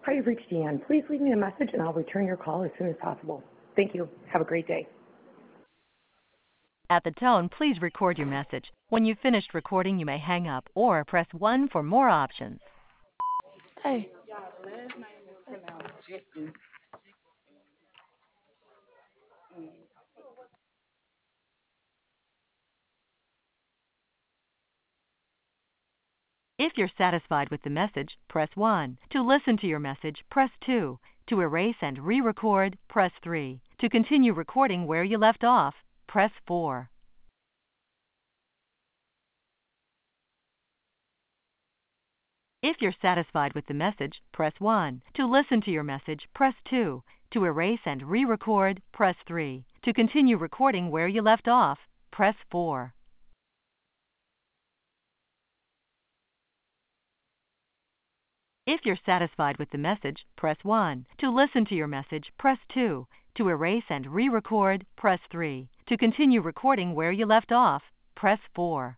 Hi, you've reached Deanne. Please leave me a message and I'll return your call as soon as possible. Thank you. Have a great day. At the tone, please record your message. When you've finished recording, you may hang up or press 1 for more options. Hey. If you're satisfied with the message, press 1. To listen to your message, press 2. To erase and re-record, press 3. To continue recording where you left off, press 4. If you're satisfied with the message, press 1. To listen to your message, press 2. To erase and re-record, press 3. To continue recording where you left off, press 4. If you're satisfied with the message, press 1. To listen to your message, press 2. To erase and re-record, press 3. To continue recording where you left off, press 4.